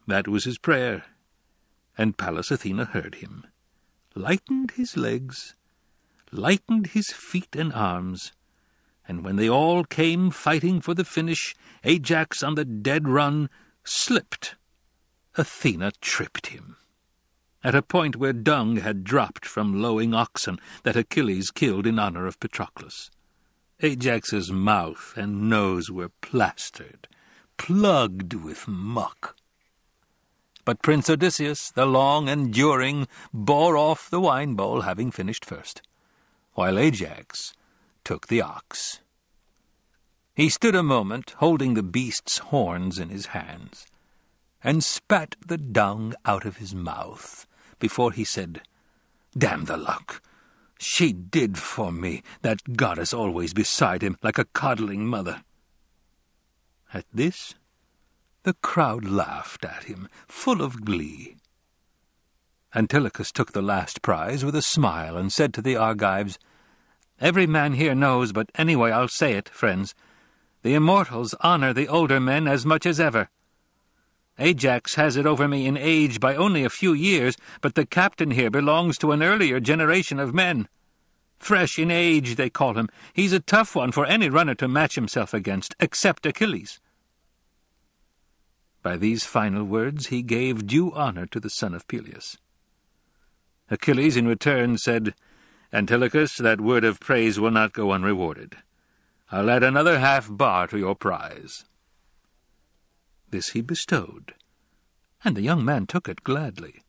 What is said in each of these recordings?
That was his prayer, and Pallas Athene heard him, lightened his legs, lightened his feet and arms, and when they all came fighting for the finish, Ajax on the dead run slipped. Athena tripped him, at a point where dung had dropped from lowing oxen that Achilles killed in honor of Patroclus. Ajax's mouth and nose were plastered, plugged with muck. But Prince Odysseus, the long-enduring, bore off the wine-bowl, having finished first, while Ajax took the ox. He stood a moment, holding the beast's horns in his hands, and spat the dung out of his mouth, before he said, "Damn the luck! She did for me, that goddess always beside him, like a coddling mother." At this, the crowd laughed at him, full of glee. Antilochus took the last prize with a smile, and said to the Argives, "Every man here knows, but anyway I'll say it, friends. The immortals honor the older men as much as ever. Ajax has it over me in age by only a few years, but the captain here belongs to an earlier generation of men. Fresh in age, they call him. He's a tough one for any runner to match himself against, except Achilles." By these final words he gave due honor to the son of Peleus. Achilles in return said, "Antilochus, that word of praise will not go unrewarded. I'll add another half-bar to your prize." This he bestowed, and the young man took it gladly.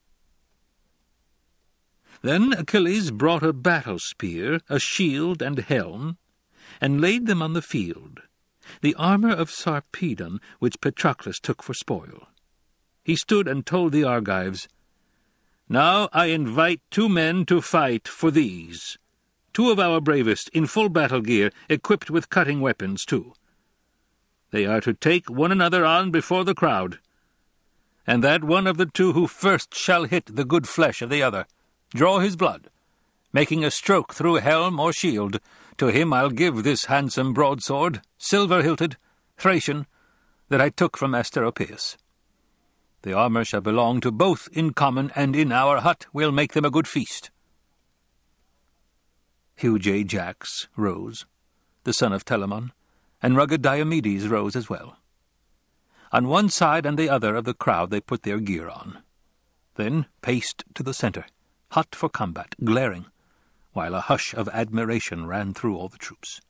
Then Achilles brought a battle-spear, a shield and helm, and laid them on the field, the armor of Sarpedon, which Patroclus took for spoil. He stood and told the Argives, "Now I invite 2 men to fight for these, 2 of our bravest, in full battle gear, equipped with cutting weapons too. They are to take one another on before the crowd, and that one of the 2 who first shall hit the good flesh of the other, draw his blood, making a stroke through helm or shield, to him I'll give this handsome broadsword, silver-hilted, Thracian, that I took from Asteropaeus. The armor shall belong to both in common, and in our hut we'll make them a good feast." Huge Ajax rose, the son of Telamon, and rugged Diomedes rose as well. On one side and the other of the crowd they put their gear on, then paced to the center, hot for combat, glaring, while a hush of admiration ran through all the troops.